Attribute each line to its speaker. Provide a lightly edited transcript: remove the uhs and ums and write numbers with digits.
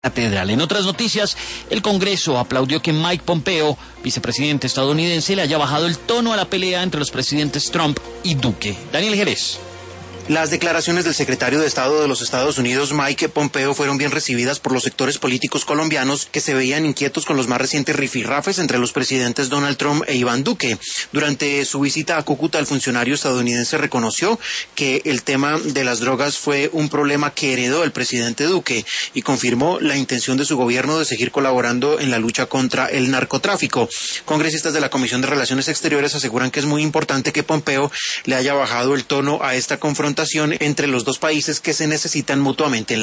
Speaker 1: catedral. En otras noticias, el Congreso aplaudió que Mike Pompeo, vicepresidente estadounidense, le haya bajado el tono a la pelea entre los presidentes Trump y Duque. Daniel Jerez.
Speaker 2: Las declaraciones del secretario de Estado de los Estados Unidos, Mike Pompeo, fueron bien recibidas por los sectores políticos colombianos que se veían inquietos con los más recientes rifirrafes entre los presidentes Donald Trump e Iván Duque. Durante su visita a Cúcuta, el funcionario estadounidense reconoció que el tema de las drogas fue un problema que heredó el presidente Duque y confirmó la intención de su gobierno de seguir colaborando en la lucha contra el narcotráfico. Congresistas de la Comisión de Relaciones Exteriores aseguran que es muy importante que Pompeo le haya bajado el tono a esta confrontación entre los dos países que se necesitan mutuamente.